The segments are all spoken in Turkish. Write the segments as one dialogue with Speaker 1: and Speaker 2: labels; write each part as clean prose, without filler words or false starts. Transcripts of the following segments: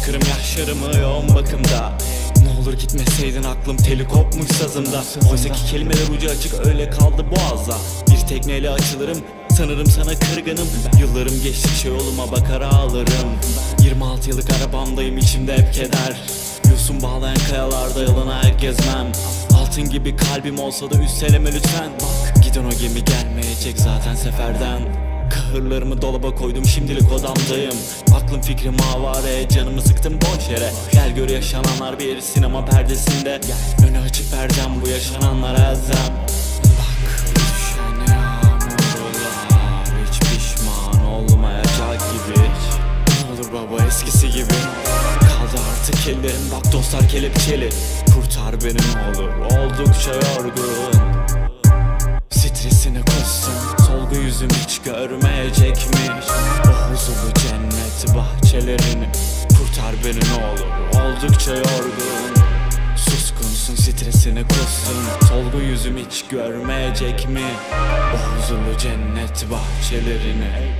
Speaker 1: Bırakırım yaşlarımı yoğun bakımda. Ne olur gitmeseydin, aklım teli kopmuş sazımda. Oysa ki kelimeler ucu açık öyle kaldı boğazda. Bir tekneyle açılırım, sanırım sana kırgınım. Yıllarım geçtikçe yoluma bakar ağlarım. 26 yıllık arabamdayım, içimde hep keder. Yosun bağlayan kayalarda yalana ayak gezmem. Altın gibi kalbim olsa da üsteleme lütfen. Bak, giden o gemi gelmeyecek zaten seferden. Kahırlarımı dolaba koydum, şimdilik odamdayım. Aklım fikrim avare, canımı sıktım boş yere. Gel gör yaşananlar bir sinema perdesinde. Önü açık perdem, bu yaşananlar elzem. Bak, düşen yağmurlar hiç pişman olmayacak gibi. Ne olur baba, eskisi gibi. Kaldı artık ellerim, bak dostlar kelepçeli. Kurtar beni ne olur, oldukça yorgun. Stresine kussun, solgu yüzüm hiç görmeyecekmiş. O huzurlu cennet bahçelerini. Kurtar beni ne olur, oldukça yorgun. Suskunsun, stresine kussun, solgu yüzüm hiç görmeyecek mi? O huzurlu cennet bahçelerini.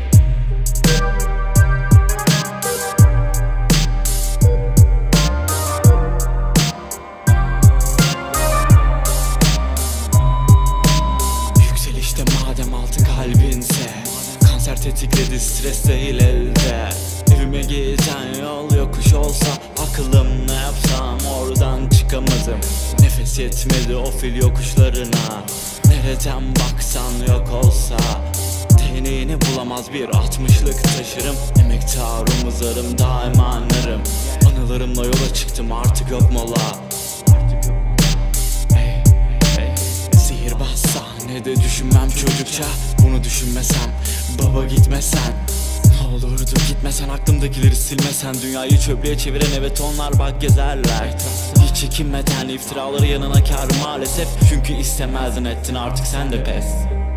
Speaker 1: Madem altın kalbinse, kanser tetikledi, stres değil elde. Evime giden yol yokuş olsa, aklım ne yapsam oradan çıkamadım. Nefes yetmedi o fil yokuşlarına. Nereden baksan yok olsa, değneğini bulamaz bir 60'lık taşırım. Emektarım, uzarım, daima anlarım. Anılarımla yola çıktım, artık yok mola. Sihirbaz sahnede düşünmem çocukça. Bunu düşünmesem, baba gitmesen. Ne olurdu gitmesen, aklımdakileri silmesen. Dünyayı çöplüğe çeviren evet onlar bak gezerler. Hiç çekinmeden iftiraları yanına kar maalesef. Çünkü istemezdin, ettin artık sen de pes.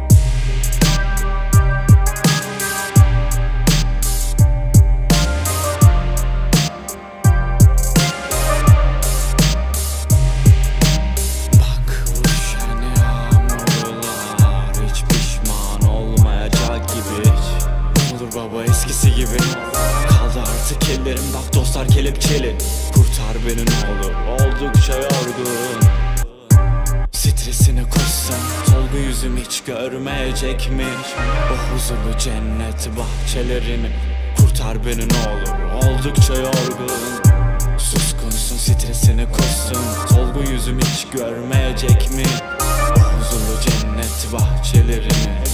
Speaker 1: Baba, eskisi gibi. Kaldı artık ellerim, bak dostlar kelepçeli. Kurtar beni ne olur, oldukça yorgun. Stresine kussun, solgu yüzüm hiç görmeyecekmiş. O huzurlu cennet bahçelerini. Kurtar beni ne olur, oldukça yorgun. Suskunsun, stresine kussun, solgu yüzüm hiç görmeyecek mi? O huzurlu cennet bahçelerini.